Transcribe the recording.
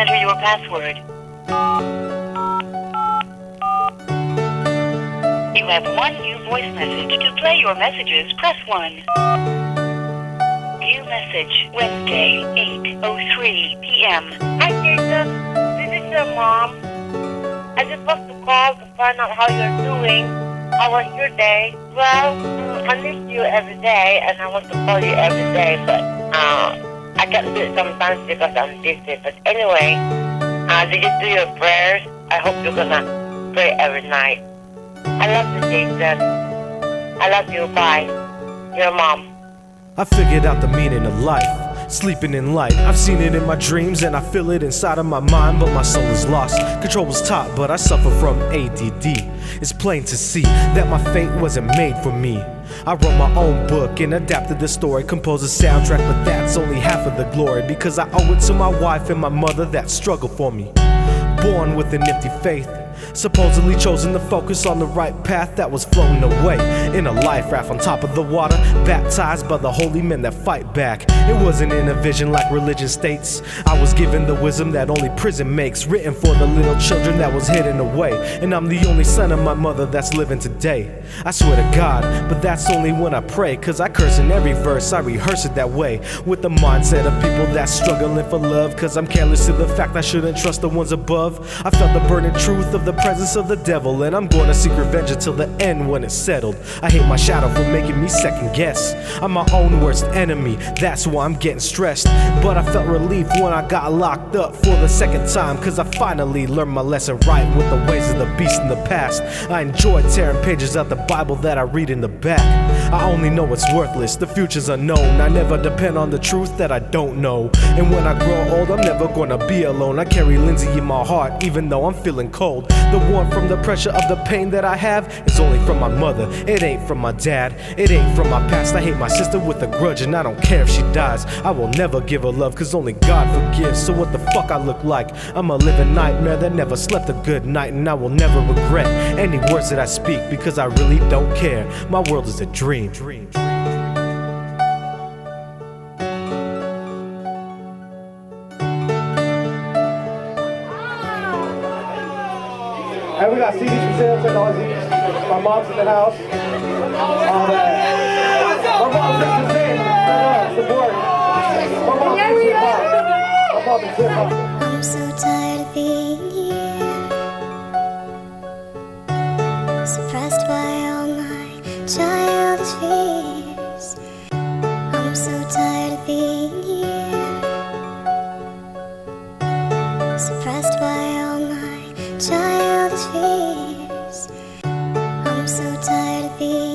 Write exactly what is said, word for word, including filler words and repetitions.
enter your password. You have one new voice message. To play your messages, press one. View message, Wednesday, eight oh three p.m. Hi, Jason. This is your mom. I just want to call to find out how you're doing. How was your day? Well, mm, I miss you every day, and I want to call you every day, but uh, I can't do it sometimes because I'm busy. But anyway, uh, did you do your prayers? I hope you're gonna pray every night. I love you, Jason. I love you. Bye. Your mom. I figured out the meaning of life, sleeping in light. I've seen it in my dreams and I feel it inside of my mind, but my soul is lost. Control was taught, but I suffer from A D D. It's plain to see that my fate wasn't made for me. I wrote my own book and adapted the story, composed a soundtrack, but that's only half of the glory, because I owe it to my wife and my mother that struggled for me. Born with an empty faith, supposedly chosen to focus on the right path that was floating away in a life raft on top of the water, baptized by the holy men that fight back. It wasn't in a vision like religion states. I was given the wisdom that only prison makes, written for the little children that was hidden away. And I'm the only son of my mother that's living today. I swear to God, but that's only when I pray, cause I curse in every verse, I rehearse it that way, with the mindset of people that's struggling for love, cause I'm careless to the fact I shouldn't trust the ones above. I felt the burning truth of the presence of the devil, and I'm gonna seek revenge until the end when it's settled. I hate my shadow for making me second guess. I'm my own worst enemy, that's why I'm getting stressed. But I felt relief when I got locked up for the second time, cause I finally learned my lesson right with the ways of the beast in the past. I enjoy tearing pages out the Bible that I read in the back. I only know it's worthless, the future's unknown. I never depend on the truth that I don't know. And when I grow old, I'm never gonna be alone. I carry Lindsay in my heart, even though I'm feeling cold. The warmth from the pressure of the pain that I have is only from my mother, it ain't from my dad, it ain't from my past. I hate my sister with a grudge and I don't care if she dies. I will never give her love cause only God forgives. So what the fuck I look like? I'm a living nightmare that never slept a good night, and I will never regret any words that I speak because I really don't care. My world is a dream. dream. And we got C Ds for sale, check all C Ds. My mom's in the house. All that. My mom's representing. Uh, support. My mom's in hip hop. My mom's in hip hop. I'm so tired of being here, suppressed by all my childish fears. I'm so tired of being here, suppressed by all my childish fears. I'm so tired of being